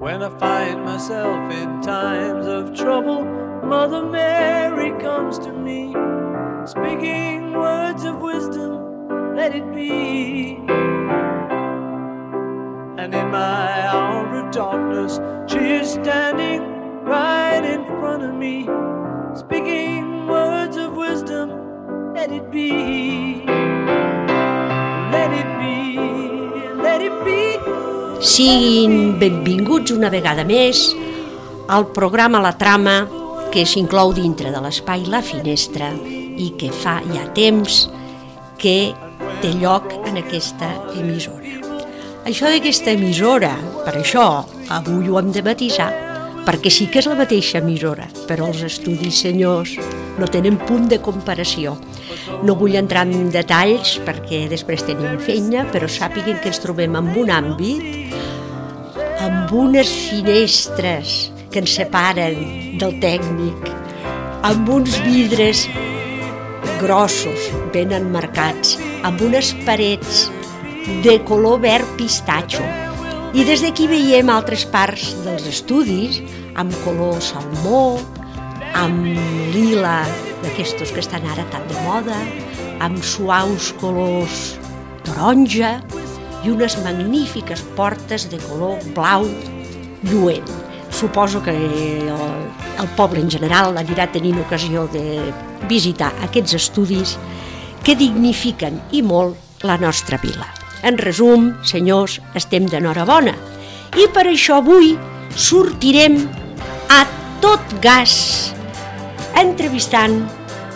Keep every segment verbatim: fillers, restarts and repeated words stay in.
When I find myself in times of trouble, Mother Mary comes to me, speaking words of wisdom, let it be. And in my hour of darkness, she is standing right in front of me, speaking words of wisdom, let it be. Let it be, let it be. Siguin benvinguts una vegada més al programa La Trama, que s'inclou dintre de l'espai La Finestra i que fa ja temps que té lloc en aquesta emissora. Això d'aquesta emissora, per això avui ho hem de matisar, perquè sí que és la mateixa emissora, però els estudis, senyors, no tenen punt de comparació. No vull entrar en detalls perquè després tenim feina, però sàpiguen que ens trobem en un àmbit, amb unes finestres que ens separen del tècnic, amb uns vidres grossos, ben emmarcats, amb unes parets de color verd pistatxo. I des d'aquí veiem altres parts dels estudis amb color salmó, amb lila d'aquestos que estan ara tan de moda, amb suaus colors taronja i unes magnífiques portes de color blau lluent. Suposo que el, el poble en general anirà tenint ocasió de visitar aquests estudis que dignifiquen i molt la nostra vila. En resum, senyors, estem d'enhorabona i per això avui sortirem a tot gas entrevistant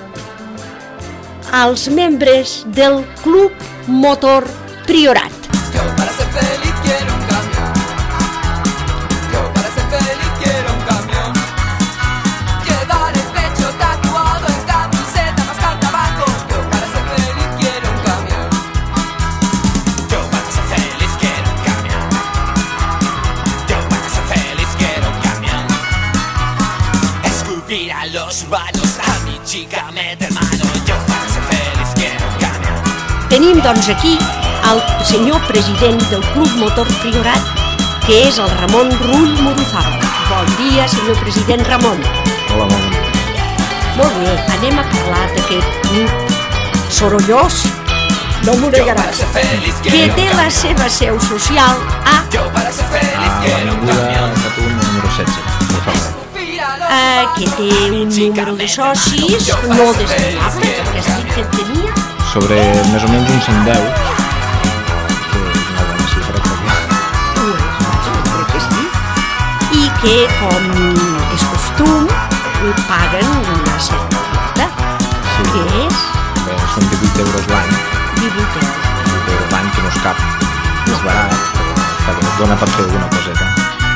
als membres del Club Motor Priorat. Yo para ser feliz quiero un camión. Yo para ser feliz quiero un camión. Llevar el pecho tatuado en camiseta, mascar tabaco. Yo para ser feliz quiero un camión. Yo para ser feliz quiero un camión. Yo para ser feliz quiero un camión. Escupir a los urbanos, a mi chica meter mano. Yo para ser feliz quiero un camión. Tenim doncs aquí el senyor president del Club Motor Priorat, que és el Ramon Rull Moruzal. Bon dia, senyor president Ramon. Hola, bon dia. Molt bé, anem a parlar d'aquest club sorollós, no m'ho negaràs, que té la seva seu social a... Yo para ser feliz A quiero un l'Avinguda camión. Catalunya número setze, de Falset. Eh, que té un número de socis no destinable, perquè estic que tenia. Sobre més o menys un cent deu, que és una bona xifra, Crec que sí. I que, com és costum, paguen una certa quota, Sí. que és Bé, són divuit euros l'any, divuit euros. divuit euros l'any, que no és cap, és barat, però està bé, es dona per fer alguna coseta.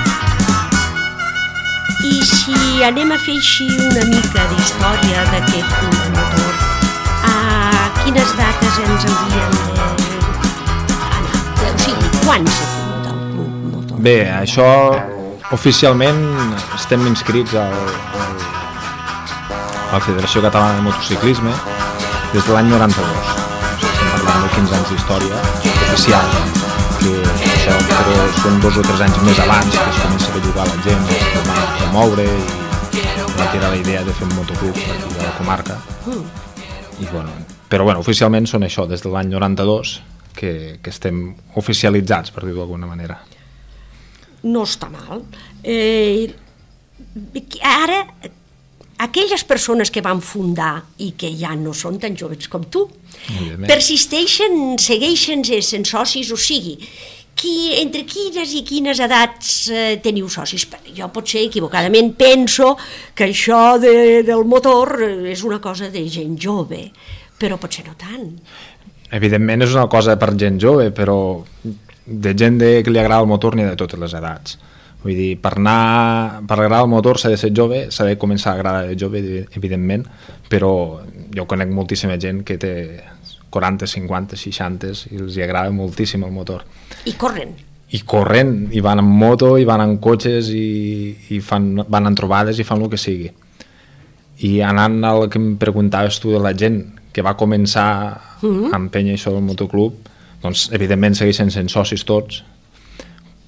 I si anem a fer així una mica d'història d'aquest club motor, a quines dates ens haurien d'anar? O sigui, quan s'ha fundat el club motor? Bé, això oficialment estem inscrits al, al, a la Federació Catalana de Motociclisme des de l'any noranta-dos. O sigui, estem parlant de quinze anys d'història oficial, que això però són dos o tres anys més abans que es comença a jugar la gent, es va promoure i va tirar la idea de fer un motoclub per aquí de la comarca. I, bueno, però bueno, oficialment són això, des de l'any noranta-dos que, que estem oficialitzats, per dir-ho d'alguna manera. No està mal. Eh, ara, aquelles persones que van fundar i que ja no són tan joves com tu, Evidentment. persisteixen, segueixen sent socis, o sigui, qui, entre quines i quines edats eh, teniu socis? Jo potser equivocadament penso que això de, del motor és una cosa de gent jove, però potser no tant. Evidentment és una cosa per gent jove, però de gent de, que li agrada el motor n'hi ha de totes les edats. Vull dir, per anar, per agradar el motor s'ha de ser jove, s'ha de començar a agradar de jove, evidentment, però jo conec moltíssima gent que té quaranta, cinquanta, seixanta i els hi agrada moltíssim el motor. I corren. I corren, i van en moto, i van en cotxes, i, i fan, van en trobades i fan el que sigui. I anant al que em preguntaves tu de la gent que va començar mm-hmm. a empènyer això del motoclub, doncs evidentment segueixen sent socis tots,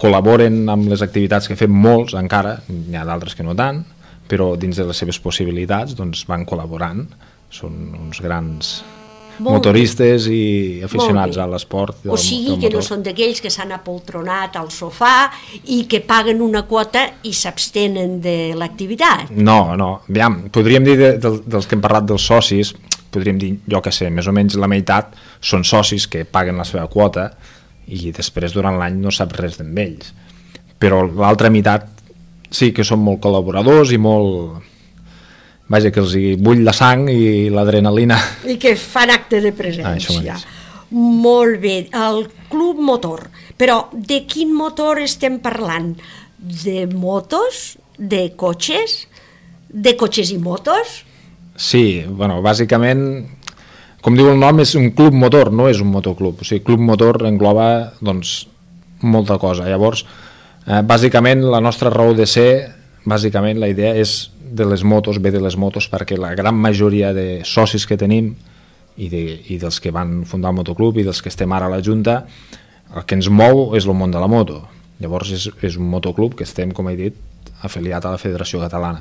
col·laboren amb les activitats que fem molts encara, n'hi ha d'altres que no tant, però dins de les seves possibilitats doncs, van col·laborant, són uns grans molt motoristes bé. I aficionats a l'esport. O sigui que no són d'aquells que s'han apoltronat al sofà i que paguen una quota i s'abstenen de l'activitat. No, no. Aviam, podríem dir de, de, dels que hem parlat dels socis, podríem dir, jo que sé, més o menys la meitat són socis que paguen la seva quota i després durant l'any no sap res d'ells. Però l'altra meitat sí que són molt col·laboradors i molt... Vaja, que els hi bull la sang i l'adrenalina. I que fan acte de presència. Ah, molt bé, el Club Motor. Però de quin motor estem parlant? De motos? De cotxes? De cotxes i motos? Sí, bueno, bàsicament, com diu el nom, és un club motor, no és un motoclub. O sigui, club motor engloba, doncs, molta cosa. Llavors, eh, bàsicament, la nostra raó de ser, bàsicament, la idea és de les motos, ve de les motos, perquè la gran majoria de socis que tenim i, de, i dels que van fundar el motoclub i dels que estem ara a la Junta, el que ens mou és el món de la moto. Llavors és, és un motoclub que estem, com he dit, afiliat a la Federació Catalana.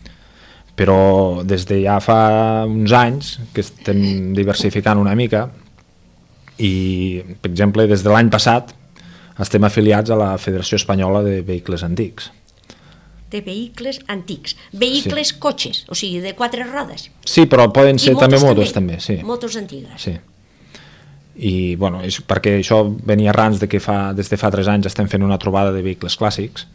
Però des de ja fa uns anys que estem diversificant una mica i, per exemple, des de l'any passat estem afiliats a la Federació Espanyola de Vehicles Antics. De vehicles antics, vehicles sí. Cotxes, o sigui, de quatre rodes. Sí, però poden ser també motos, també. Sí. Motos antigues. Sí. I, bueno, és perquè això venia arrans de que fa, des de fa tres anys estem fent una trobada de vehicles clàssics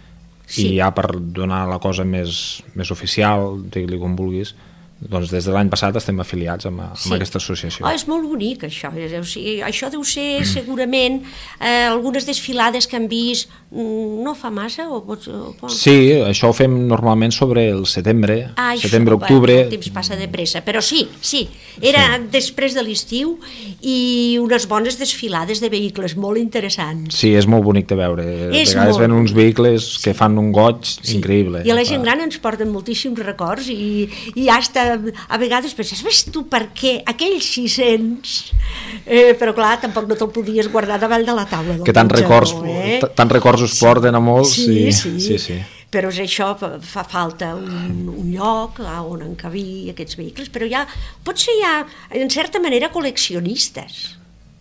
sí. I ja per donar la cosa més, més oficial, digue-li com vulguis, doncs des de l'any passat estem afiliats amb, amb sí. Aquesta associació. Oh, és molt bonic això, o sigui, això deu ser segurament eh, algunes desfilades que han vist no fa massa o pots... O... Sí, això ho fem normalment sobre el setembre, ah, setembre, això, octubre... El temps passa de pressa, però sí, sí, era sí. Després de l'estiu i unes bones desfilades de vehicles molt interessants. Sí, és molt bonic de veure, és a vegades ven uns vehicles que fan un goig sí. Increïble. I a la gent gran ens porten moltíssims records i, i hasta a vegades penses, ves tu per què aquells sis-cents, eh, però clar, tampoc no te'l podies guardar davall de la taula del que tants records, eh? tants records us porten a molts sí, i... sí. sí, sí. Però és això, fa falta un, un lloc on encabir aquests vehicles, però ja, potser hi ha, en certa manera, col·leccionistes.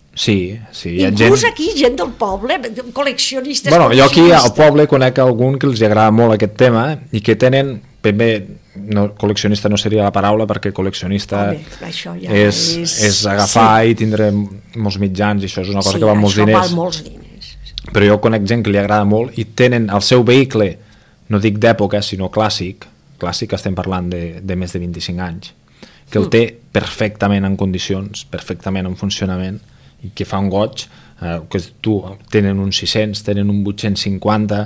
Sí, sí. Hi ha inclús gent... aquí, gent del poble, col·leccionistes. Bueno, jo aquí al poble conec algun que els agrada molt aquest tema i que tenen, ben bé, no, col·leccionista no seria la paraula perquè col·leccionista Home, això ja és, és... és agafar sí. I tindre molts mitjans i això és una cosa sí, que val molts diners. Val molts diners. Però jo conec gent que li agrada molt i tenen el seu vehicle, no dic d'època, sinó clàssic, clàssic estem parlant de, de més de vint-i-cinc anys, que el té perfectament en condicions, perfectament en funcionament, i que fa un goig, eh, que tu tenen uns sis-cents, tenen un vuit-cents cinquanta,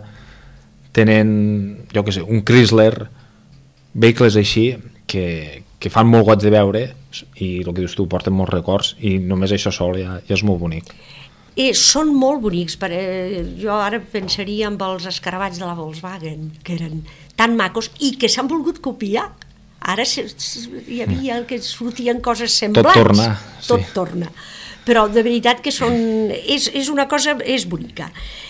tenen, jo què sé, un Chrysler, vehicles així que, que fan molt goig de veure i el que dius tu, porten molts records i només això sol ja, ja és molt bonic. Eh, són molt bonics, per, eh, jo ara pensaria en els escarabats de la Volkswagen, que eren tan macos i que s'han volgut copiar. Ara se, se, hi havia que sortien coses semblants. Tot torna. Tot sí. torna. Però de veritat que són, és, és una cosa, és bonica.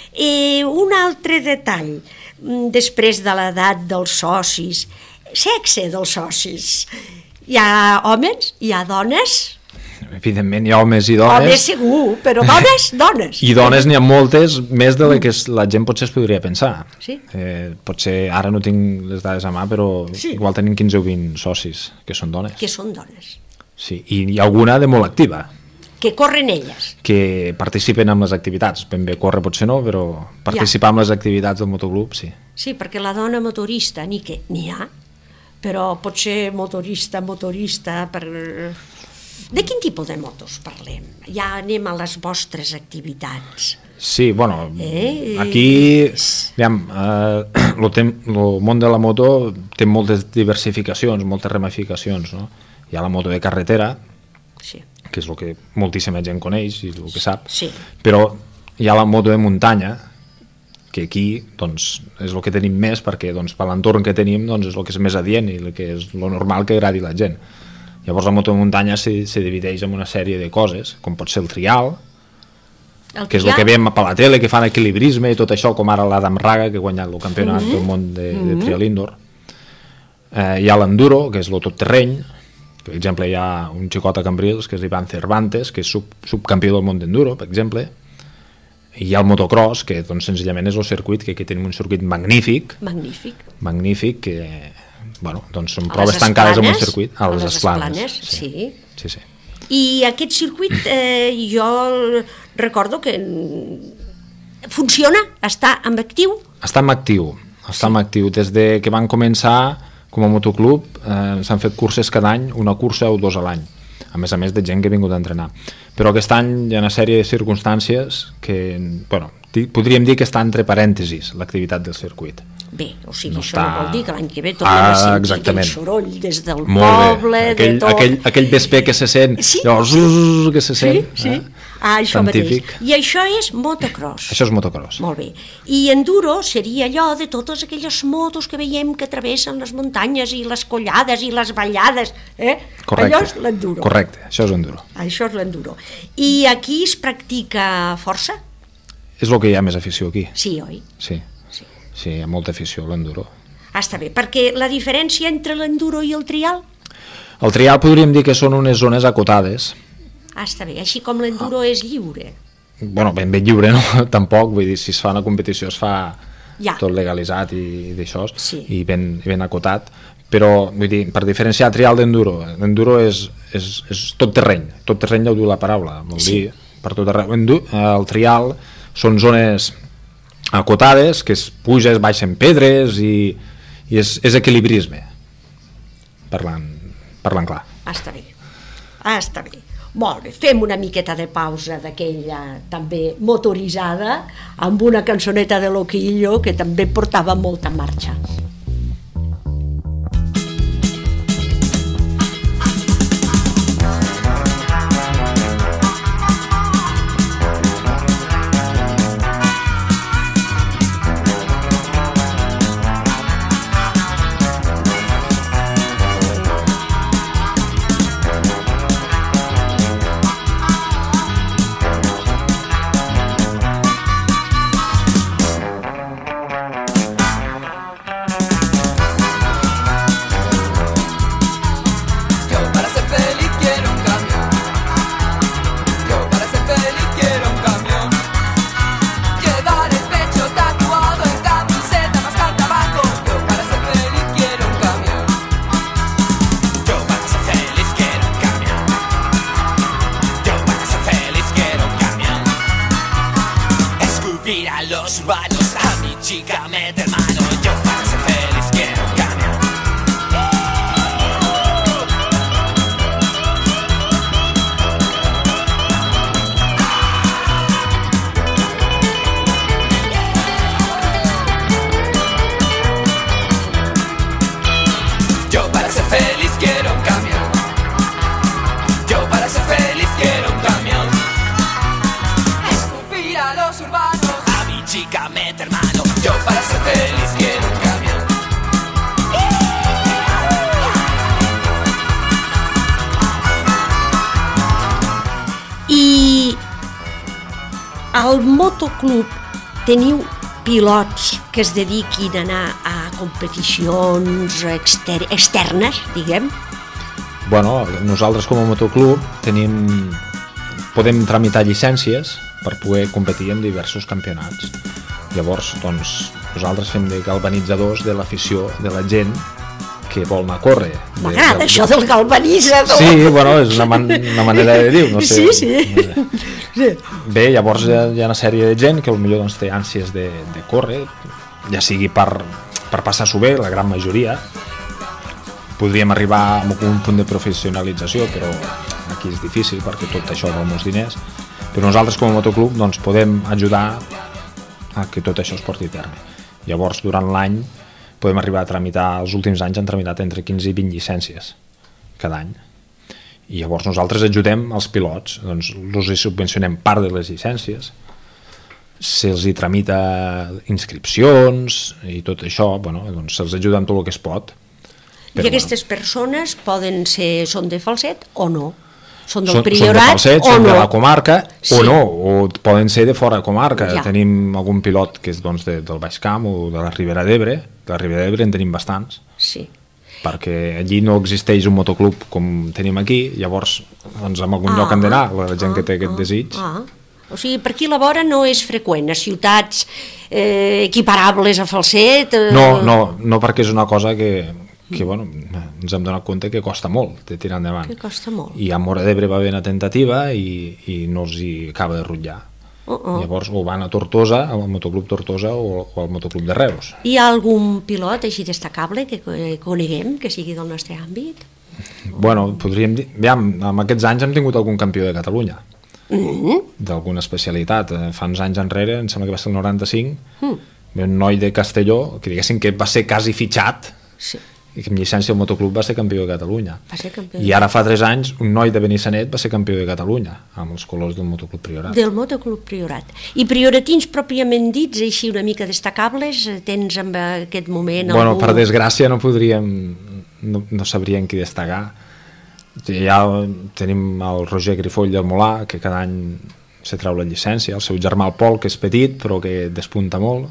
Eh, un altre detall, després de l'edat dels socis, sexe dels socis. Hi ha homes, hi ha dones. Evidentment hi ha homes i dones. Homes segur, però dones, dones. I dones n'hi ha moltes, més de la que la gent potser es podria pensar. Sí? Eh, potser ara no tinc les dades a mà, però sí. Igual tenim quinze o vint socis que són dones. Que són dones. Sí, i hi ha alguna de molt activa. Que corren elles. Que participen en les activitats. Ben bé córrer potser no, però participar ja. En les activitats del motoclub, sí. Sí, perquè la dona motorista, ni que n'hi ha, però pot ser motorista, motorista, per... De quin tipus de motos parlem? Ja anem a les vostres activitats. Sí, bueno, eh? aquí aviam, eh, lo tem, lo món de la moto té moltes diversificacions, moltes ramificacions, no? Hi ha la moto de carretera, sí. Que és el que moltíssima gent coneix i el que sap, sí. Però hi ha la moto de muntanya, que aquí doncs, és el que tenim més, perquè doncs, per l'entorn que tenim doncs, és el que és més adient i el que és lo normal que agradi la gent. Llavors la moto de muntanya se, se divideix en una sèrie de coses, com pot ser el trial, El que és el trial? que veiem per la tele, que fan equilibrisme i tot això, com ara l'Adam Raga, que ha guanyat el campionat mm -hmm. del món de, de trial indoor. Eh, hi ha l'enduro, que és el tot terreny. Per exemple, hi ha un xicot a Cambrils, que és Ivan Cervantes, que és sub, subcampió del món d'enduro, per exemple. I hi ha el motocross, que doncs, senzillament és el circuit, que aquí tenim un circuit magnífic, Magnífic. magnífic, que bueno, doncs són A proves les tancades en un Esplanes? circuit. A les Esplanes, Esplanes, sí. sí, sí. I aquest circuit, eh, jo recordo que funciona, està en actiu. Està en actiu, està en actiu. Des de que van començar com a motoclub eh, s'han fet curses cada any, una cursa o dos a l'any, a més a més de gent que ha vingut a entrenar. Però aquest any hi ha una sèrie de circumstàncies que, bueno, podríem dir que està entre parèntesis l'activitat del circuit. Bé, o sigui, No això està- no vol dir que l'any que ve tornem Ah, a sentir exactament. aquell soroll des del Molt poble, bé. de Aquell, tot. aquell, aquell vespre que se sent, Sí. allò, zzz, que se sent, Sí, sí. eh? Ah, això Científic. mateix. I això és motocross. Això és motocross. Molt bé. I enduro seria allò de totes aquelles motos que veiem que travessen les muntanyes i les collades i les ballades. Eh? Correcte. Allò és l'enduro. Correcte, això és enduro. Això és l'enduro. I aquí es practica força? És el que hi ha més afició aquí. Sí, oi? Sí, Sí. sí, hi ha molta afició a l'enduro. Ah, està bé, perquè la diferència entre l'enduro i el trial? El trial podríem dir que són unes zones acotades. Ah, està bé, així com l'enduro és lliure. Bueno, ben ben lliure, no? Tampoc, vull dir, si es fa una competició es fa Ja. tot legalitzat i, i d'això, Sí. i ben, i ben acotat, però, vull dir, per diferenciar trial d'enduro, l'enduro és, és, és tot terreny, tot terreny ja ho diu la paraula, vol Sí. dir, per tot arreu. Endu- El trial són zones acotades, que es puja, es baixen pedres i, i és, és equilibrisme, parlant, parlant clar. Ah, està bé. Ah, està bé. Molt bé, fem una miqueta de pausa d'aquella també motoritzada amb una cançoneta de Loquillo que també portava molta marxa. Yo para ser feliz quiero un camión. Yo para ser feliz quiero un camión. Llevar el pecho tatuado en camiseta, mascar tabaco. Yo para ser feliz quiero un camión. Yo para ser feliz quiero un camión. Yo para ser feliz quiero un camión. Escupir a los urbanos, a mi chica meter mano. Yo para ser feliz quiero un camión. Yo para ser feliz quiero un camión. Yo para ser feliz quiero un camión. Escupir a los urbanos, a mi chica meter mano. Yo para ser feliz quiero un camión. I al motoclub teniu pilots que es dediquin a anar a competicions exter externes, diguem? Bueno, nosaltres com a motoclub tenim, podem tramitar llicències per poder competir en diversos campionats. Llavors, doncs, nosaltres fem de galvanitzadors de l'afició de la gent que vol anar a córrer. De- M'agrada de- això del galvanitzador. Sí, bueno, és una, man una manera de dir, no sé. Sí, sí. sí. Bé, llavors hi ha, hi ha una sèrie de gent que potser doncs, té ànsies de, de córrer, ja sigui per, per passar-s'ho bé, la gran majoria. Podríem arribar a un punt de professionalització, però aquí és difícil perquè tot això val molts diners. Però nosaltres com a motoclub doncs, podem ajudar a que tot això es porti a terme. Llavors, durant l'any podem arribar a tramitar, els últims anys han tramitat entre quinze i vint llicències cada any. I llavors nosaltres ajudem els pilots, doncs els subvencionem part de les llicències, se'ls hi tramita inscripcions i tot això, bueno, doncs se'ls ajuda amb tot el que es pot. I aquestes persones poden ser, són de falset o no? Bueno, Són del són, Priorat són de Falset, o són no? de la comarca, Sí. o no, o poden ser de fora de comarca. Ja. Tenim algun pilot que és doncs, de, del Baix Camp o de la Ribera d'Ebre. De la Ribera d'Ebre en tenim bastants, Sí. perquè allí no existeix un motoclub com tenim aquí, llavors doncs, en algun Ah, lloc han d'anar la gent ah, que té aquest ah, desig. Ah. O sigui, per aquí la vora no és freqüent, a ciutats eh, equiparables a Falset... Eh... No, no, no perquè és una cosa que, que bueno, ens hem donat compte que costa molt de tirar endavant. Que costa molt. I a Móra d'Ebre va haver una tentativa i, i no els hi acaba de rutllar. Uh -uh. Llavors o van a Tortosa, al motoclub Tortosa o, o al motoclub de Reus. Hi ha algun pilot així destacable que coneguem, que sigui del nostre àmbit? Bueno, podríem dir... Aviam, en aquests anys hem tingut algun campió de Catalunya, Mm -hmm. d'alguna especialitat. Eh, Fa uns anys enrere, em sembla que va ser el noranta-cinc, Mm. un noi de Castelló, que diguéssim que va ser quasi fitxat, Sí, i que amb llicència al motoclub va ser campió de Catalunya. va ser campió. I ara fa tres anys un noi de Benissanet va ser campió de Catalunya amb els colors del motoclub Priorat. Del motoclub Priorat. I prioratins pròpiament dits, així una mica destacables, eh, tens en aquest moment Bueno, algú... per desgràcia no podríem, no, no sabríem qui destacar. Ja tenim el Roger Grifoll del Molà, que cada any se treu la llicència, el seu germà el Pol, que és petit però que despunta molt,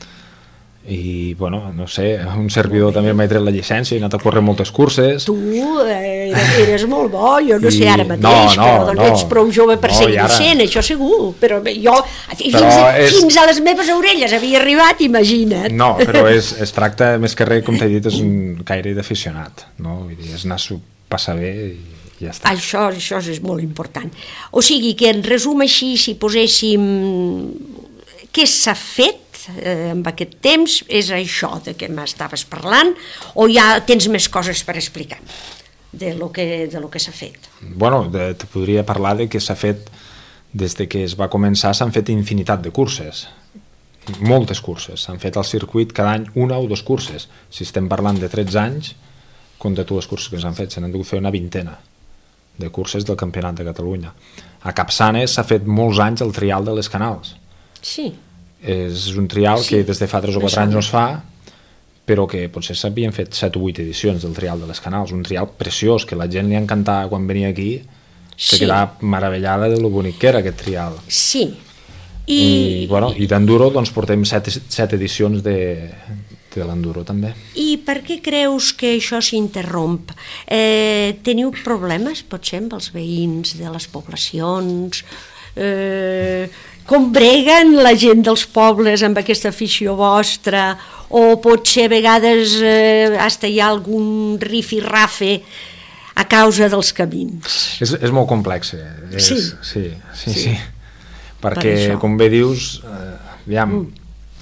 i bueno, no sé, un servidor també m'ha tret la llicència i he anat a córrer moltes curses. Tu eh, eres, eres molt bo, jo no I- sé ara mateix, no, no, però doncs no. ets prou jove per No, ser i ara- innocent, això segur, però jo fins, Però és- fins a les meves orelles havia arribat, imagina't. No, però és, es tracta més que res, com t'he dit, és un caire d'aficionat, no? Vull dir, és anar-s'ho passar bé i ja està. Això, això és molt important. O sigui que en resum així, si poséssim què s'ha fet eh, en aquest temps, és això de què m'estaves parlant, o ja tens més coses per explicar de lo que, de lo que s'ha fet? Bueno, de, te podria parlar de que s'ha fet, des de que es va començar, s'han fet infinitat de curses, moltes curses. S'han fet al circuit cada any una o dues curses. Si estem parlant de tretze anys, compta tu les curses que s'han fet, se n'han dut fer una vintena de curses del Campionat de Catalunya. A Capçanes s'ha fet molts anys el trial de les Canals. Sí. És un trial Sí, que des de fa tres o me quatre anys sona. no es fa, però que potser s'havien fet set o vuit edicions del trial de les Canals, un trial preciós, que la gent li encantava quan venia aquí, se Sí. quedava meravellada de lo bonic que era aquest trial. Sí. I, I, bueno, i d'enduro doncs portem set, set edicions de, de l'enduro també. I per què creus que això s'interromp? Eh, teniu problemes, potser, amb els veïns de les poblacions? Eh, com breguen la gent dels pobles amb aquesta afició vostra? O potser a vegades eh, hasta hi ha algun rifirrafe a causa dels camins? És, és molt complex. Eh? És, Sí. Sí, sí, sí. Sí. sí. Perquè, això. com bé dius, eh, aviam, mm.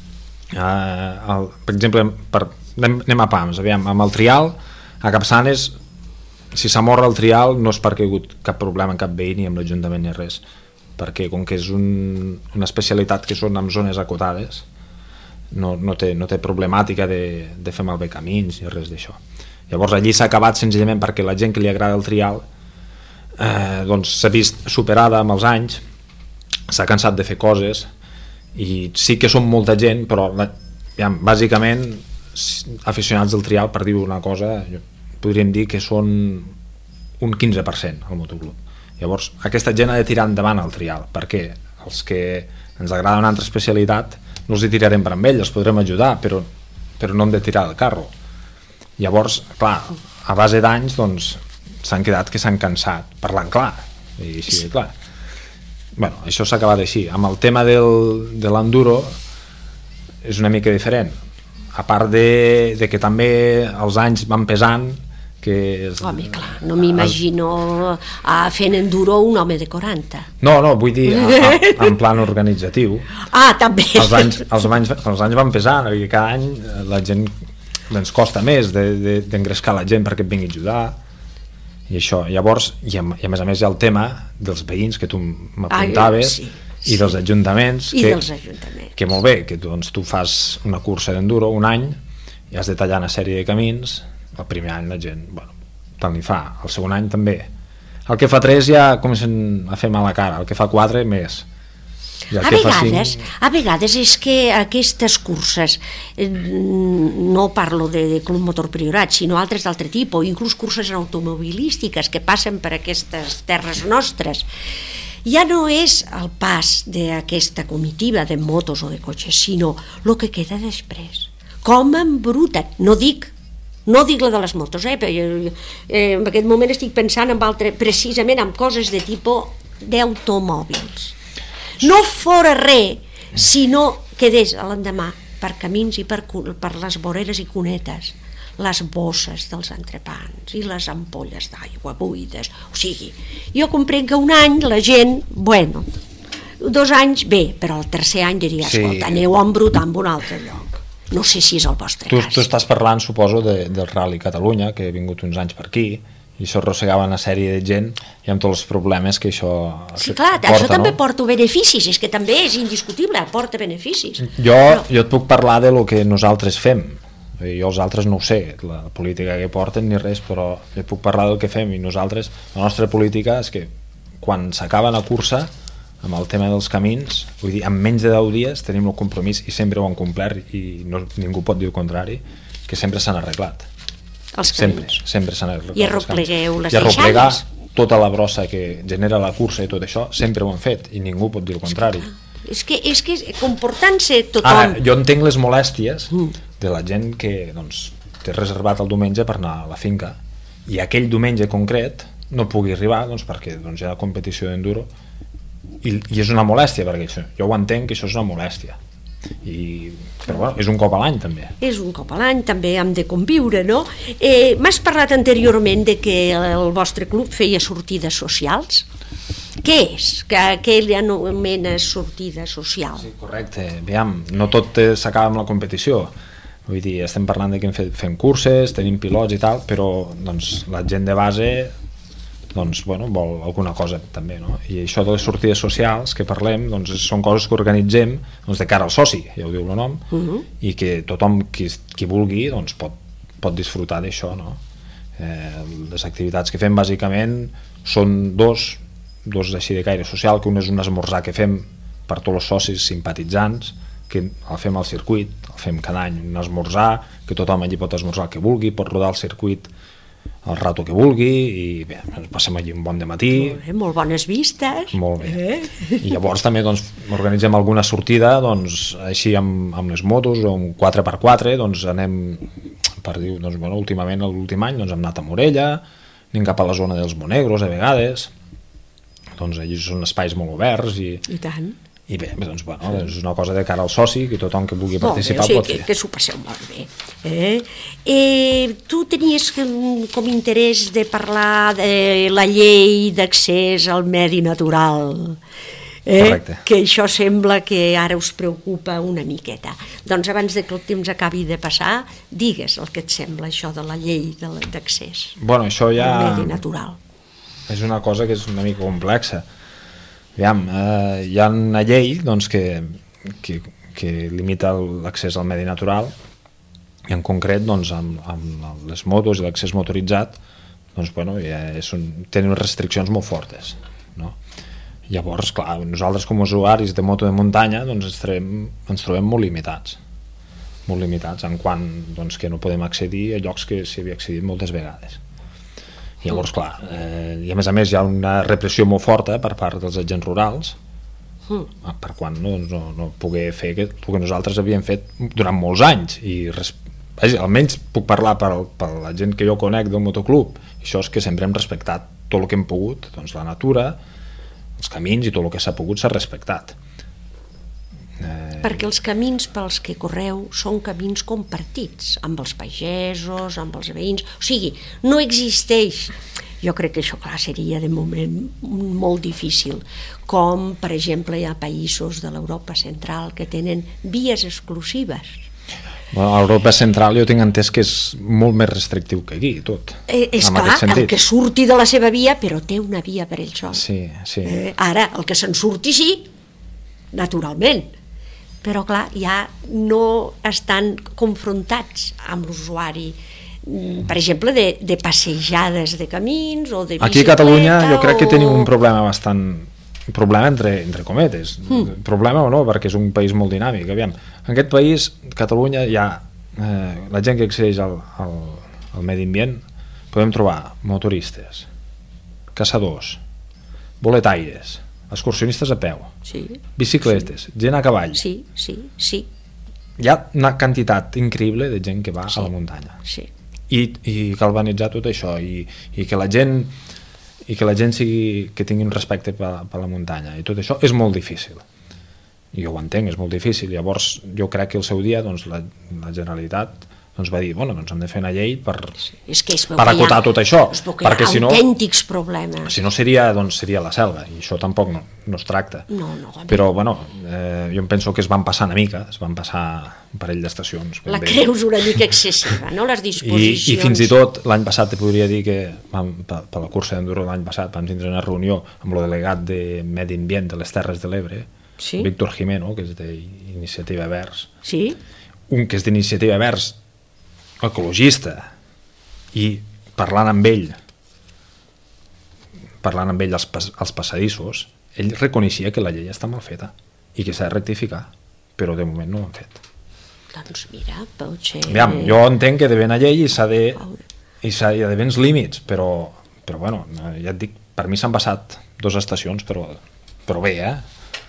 eh, el, per exemple, per, anem, anem a pams, aviam, amb el trial, a Capçanes, si s'amorra el trial no és perquè hi ha hagut cap problema amb cap veí ni amb l'Ajuntament ni res, perquè com que és un, una especialitat que són en zones acotades, no, no, té, no té problemàtica de, de fer malbé camins ni res d'això. Llavors allí s'ha acabat senzillament perquè la gent que li agrada el trial eh, doncs s'ha vist superada amb els anys, s'ha cansat de fer coses i sí que som molta gent, però la, ja, bàsicament aficionats del trial, per dir una cosa, podríem dir que són un quinze per cent al motoclub. Llavors aquesta gent ha de tirar endavant el trial, perquè els que ens agrada una altra especialitat no els hi tirarem per amb ell, els podrem ajudar, però, però no hem de tirar el carro. Llavors, clar, a base d'anys doncs s'han quedat que s'han cansat, parlant clar, i així, sí. clar. Bueno, això s'ha acabat així. Amb el tema del, de l'enduro és una mica diferent. A part de, de que també els anys van pesant, que és, Home, clar, no m'imagino a fent enduro un home de quaranta. No, no, vull dir a, a, en plan organitzatiu. Ah, també. Els anys, els, anys, els anys van pesant, perquè cada any la gent ens costa més d'engrescar de, de, la gent perquè et vingui a ajudar i això, llavors, i a, i a més a més hi ha el tema dels veïns que tu m'apuntaves, sí, i sí. dels ajuntaments, I que, dels ajuntaments. que molt bé, que doncs, tu fas una cursa d'enduro un any i has de tallar una sèrie de camins, el primer any la gent, bueno, tant li fa, el segon any també, el que fa tres ja comencen a fer mala cara, el que fa quatre més, Ja a, que fa vegades, cinc... a vegades és que aquestes curses, eh, no parlo de, de Club Motor Priorat, sinó altres d'altre tipus, inclús curses automobilístiques que passen per aquestes terres nostres, ja no és el pas d'aquesta comitiva de motos o de cotxes, sinó el que queda després. Com embruten, no dic No dic la de les motos, eh? eh? En aquest moment estic pensant en altre, precisament en coses de tipus d'automòbils. No fora res si no quedés a l'endemà per camins i per, per les voreres i cunetes les bosses dels entrepans i les ampolles d'aigua buides. O sigui, jo comprenc que un any la gent, bueno, dos anys bé, però el tercer any diria, sí. Escolta, aneu a embrutar en un altre lloc. No sé si és el vostre tu, cas. Tu estàs parlant, suposo, de, del Rally Catalunya, que he vingut uns anys per aquí, i això arrossegava una sèrie de gent i amb tots els problemes que això sí, clar, porta, això també no? porta beneficis, és que també és indiscutible, porta beneficis. Jo, Però... jo et puc parlar de lo que nosaltres fem, jo els altres no ho sé, la política que porten ni res, però jo et puc parlar del que fem i nosaltres, la nostra política és que quan s'acaba la cursa, amb el tema dels camins, vull dir, en menys de deu dies tenim el compromís i sempre ho han complert i no, ningú pot dir el contrari, que sempre s'han arreglat. Els sempre, camins. sempre s'han arreglat. I arreplegueu les I arreplegar deixalles. Tota la brossa que genera la cursa i tot això, sempre ho han fet i ningú pot dir el contrari. És que, és que comportant-se tothom... Ara, jo entenc les molèsties mm. de la gent que doncs, té reservat el diumenge per anar a la finca i aquell diumenge concret no pugui arribar doncs, perquè doncs, hi ha competició d'enduro I, i és una molèstia, perquè això, jo ho entenc que això és una molèstia I, però bueno, és un cop a l'any també és un cop a l'any, també hem de conviure, no? Eh, m'has parlat anteriorment de que el vostre club feia sortides socials. Què és? Que, què li anomena sortida social? Sí, correcte, aviam, no tot s'acaba amb la competició, vull dir, estem parlant de que hem fet, fem curses, tenim pilots i tal, però doncs, la gent de base doncs, bueno, vol alguna cosa també, no? I això de les sortides socials que parlem doncs, són coses que organitzem doncs, de cara al soci, ja ho diu el nom, uh-huh. i que tothom qui, qui vulgui doncs, pot, pot disfrutar d'això, no? Eh, les activitats que fem bàsicament són dos, dos així de caire social, que un és un esmorzar que fem per tots els socis simpatitzants, que el fem al circuit, el fem cada any, un esmorzar, que tothom allí pot esmorzar el que vulgui, pot rodar el circuit el rato que vulgui i bé, ens passem allí un bon dematí molt, bé, molt bones vistes molt bé, eh? I llavors també doncs, organitzem alguna sortida doncs, així amb, amb les motos o un quatre per quatre doncs anem per dir, doncs, bueno, últimament l'últim any doncs, hem anat a Morella, anem cap a la zona dels Monegros a vegades doncs allí són espais molt oberts i, i tant i bé, doncs, bueno, és una cosa de cara al soci que tothom que vulgui molt participar bé, o sigui, pot que, fer. Que s'ho passeu molt bé. Eh? Eh, tu tenies com interès de parlar de la llei d'accés al medi natural. Eh? Correcte. Que això sembla que ara us preocupa una miqueta. Doncs abans de que el temps acabi de passar, digues el que et sembla això de la llei d'accés bueno, això ja al medi natural. És una cosa que és una mica complexa. Aviam, eh, hi ha una llei doncs, que, que, que limita l'accés al medi natural i en concret doncs, amb, amb les motos i l'accés motoritzat doncs, bueno, ja és un, tenen restriccions molt fortes, no? Llavors, clar, nosaltres com a usuaris de moto de muntanya doncs, ens, trobem, ens trobem molt limitats molt limitats en quant doncs, que no podem accedir a llocs que s'hi havia accedit moltes vegades. Llavors, clar, eh, i a més a més hi ha una repressió molt forta per part dels agents rurals mm. per quan no, no, no poder fer el que nosaltres havíem fet durant molts anys i res, almenys puc parlar per, per la gent que jo conec del motoclub, això és que sempre hem respectat tot el que hem pogut, doncs la natura, els camins i tot el que s'ha pogut s'ha respectat. Eh... Perquè els camins pels que correu són camins compartits amb els pagesos, amb els veïns, o sigui, no existeix, jo crec que això clar seria de moment molt difícil, com per exemple hi ha països de l'Europa central que tenen vies exclusives. Bueno, a l'Europa central jo tinc entès que és molt més restrictiu que aquí, tot. Eh, és clar, el que surti de la seva via, però té una via per ell sol. Sí, sí. Eh, ara, el que se'n surti sí, naturalment, però clar, ja no estan confrontats amb l'usuari, per exemple, de, de passejades de camins o de bicicleta. Aquí a Catalunya jo crec que o... tenim un problema bastant problema entre, entre cometes, mm. problema o no, perquè és un país molt dinàmic. Aviam, en aquest país, Catalunya, hi ha eh, la gent que accedeix al, al, al medi ambient, podem trobar motoristes, caçadors, boletaires, excursionistes a peu, sí, bicicletes, sí. gent a cavall. Sí, sí, sí. Hi ha una quantitat increïble de gent que va sí. a la muntanya. Sí. I, i galvanitzar tot això i, i que la gent i que la gent sigui, que tingui un respecte per, per la muntanya i tot això és molt difícil, i jo ho entenc, és molt difícil. Llavors jo crec que el seu dia doncs, la, la Generalitat doncs, va dir, bueno, doncs hem de fer una llei per, és que es per acotar tot això, es veu que perquè hi ha si no, autèntics problemes, si no seria, doncs, seria la selva, i això tampoc no, no es tracta. no, no, Però bueno, eh, jo em penso que es van passar una mica, es van passar un parell d'estacions ben la bé. creus una mica excessiva, no? Les I, disposicions. i fins i tot l'any passat te podria dir que vam, per, per la cursa d'enduro l'any passat vam tindre una reunió amb el delegat de Medi Ambient de les Terres de l'Ebre, sí? Víctor Jimeno, que és d'Iniciativa Verds, Sí? un que és d'Iniciativa Verds ecologista, i parlant amb ell parlant amb ell als, pas, als passadissos, ell reconeixia que la llei està mal feta i que s'ha de rectificar, però de moment no ho han fet. Doncs mira, potser... Aviam, jo entenc que hi ha d'haver una llei i s'ha de i s'ha hi ha d'haver uns límits, però, però bueno, ja et dic, per mi s'han passat dues estacions, però, però bé, eh?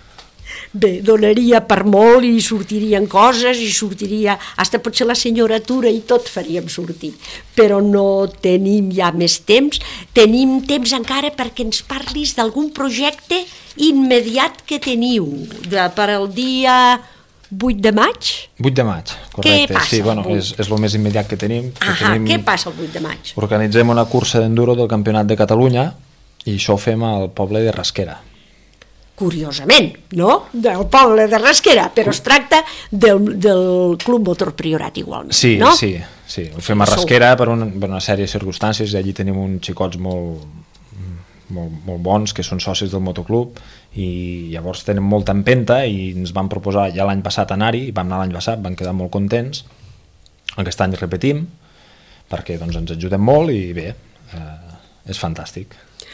Bé, donaria per molt i sortirien coses i sortiria, hasta potser la senyoratura i tot faríem sortir, però no tenim ja més temps, tenim temps encara perquè ens parlis d'algun projecte immediat que teniu de, per al dia vuit de maig? vuit de maig, correcte. Què passa sí, bueno, el vuit? és, és el més immediat que tenim. Que Ahà, tenim... què passa el vuit de maig? Organitzem una cursa d'enduro del Campionat de Catalunya i això ho fem al poble de Rasquera. Curiosament, no? Del poble de Rasquera, però es tracta del, del Club Motor Priorat igualment, sí, no? Sí, sí, ho fem a Rasquera per una, per una sèrie de circumstàncies, i allí tenim uns xicots molt, molt, molt bons que són socis del motoclub, i llavors tenen molta empenta i ens van proposar ja l'any passat anar-hi, vam anar l'any passat, van quedar molt contents, aquest any repetim perquè doncs, ens ajudem molt i bé, eh, és fantàstic.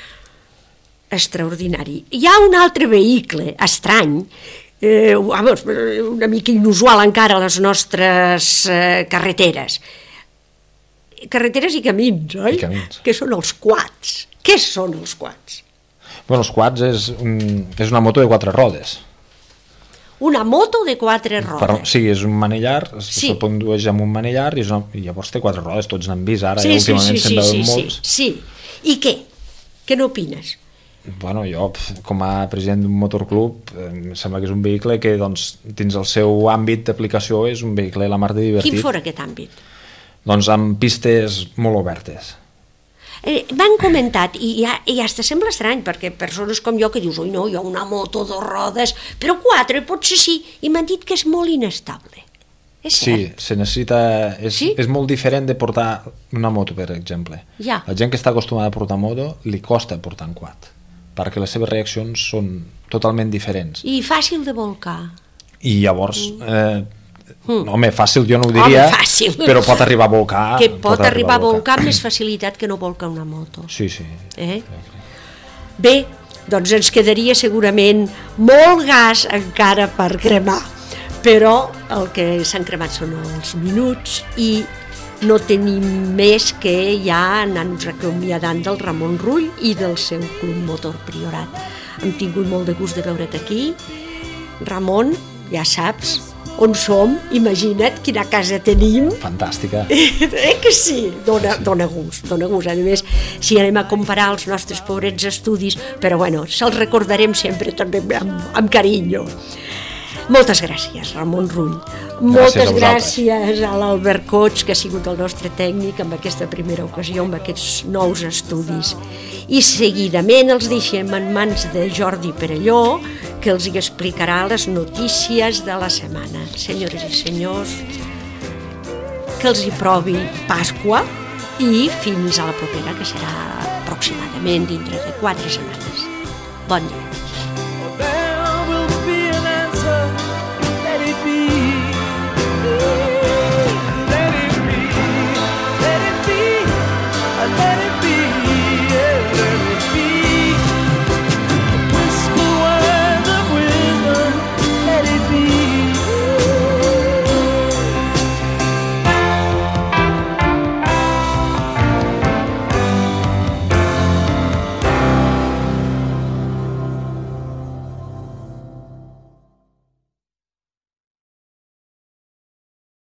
Extraordinari. Hi ha un altre vehicle estrany, eh, vamos, una mica inusual encara a les nostres eh, carreteres. Carreteres i camins, oi? I camins. Que són els quads. Què són els quads? Bueno, els quads és, un, és una moto de quatre rodes. Una moto de quatre rodes. Però, sí, és un manillar, es Sí. sí. condueix amb un manillar i, és una, i llavors té quatre rodes, tots n'han vist ara, Sí, i sí, últimament sí, se'n sí, veuen sí, molts. sí, sí. I què? Què n'opines? Bueno, jo, com a president d'un motorclub, em sembla que és un vehicle que, doncs, dins el seu àmbit d'aplicació és un vehicle la mar de divertit. Quin fora aquest àmbit? Doncs amb pistes molt obertes. Eh, M'han comentat, i, ja, i hasta sembla estrany, perquè persones com jo que dius, oi no, hi ha una moto, dos rodes, però quatre potser sí, i m'han dit que és molt inestable. És Sí, cert? se necessita... És, Sí? és molt diferent de portar una moto, per exemple. Ja. La gent que està acostumada a portar moto li costa portar un quad, perquè les seves reaccions són totalment diferents. I fàcil de volcar. I llavors, eh, Mm. home, fàcil jo no ho diria, Home, fàcil. però pot arribar a volcar. Que pot, arribar a volcar amb més facilitat que no volcar una moto. Sí, sí. Eh? Bé, doncs ens quedaria segurament molt gas encara per cremar, però el que s'han cremat són els minuts i no tenim més que ja anar-nos acomiadant del Ramon Rull i del seu Club Motor Priorat. Hem tingut molt de gust de veure't aquí. Ramon, ja saps on som, imagina't quina casa tenim. Fantàstica. Eh que sí? Dona, dona gust, dona gust. A més, si anem a comparar els nostres pobrets estudis, però bueno, se'ls recordarem sempre també amb, amb carinyo. Moltes gràcies, Ramon Rull. Moltes a vosaltres. gràcies a l'Albert Coig, que ha sigut el nostre tècnic en aquesta primera ocasió, amb aquests nous estudis. I seguidament els deixem en mans de Jordi Perelló, que els hi explicarà les notícies de la setmana. Senyores i senyors, que els hi provi Pasqua i fins a la propera, que serà aproximadament dintre de quatre setmanes. Bon dia.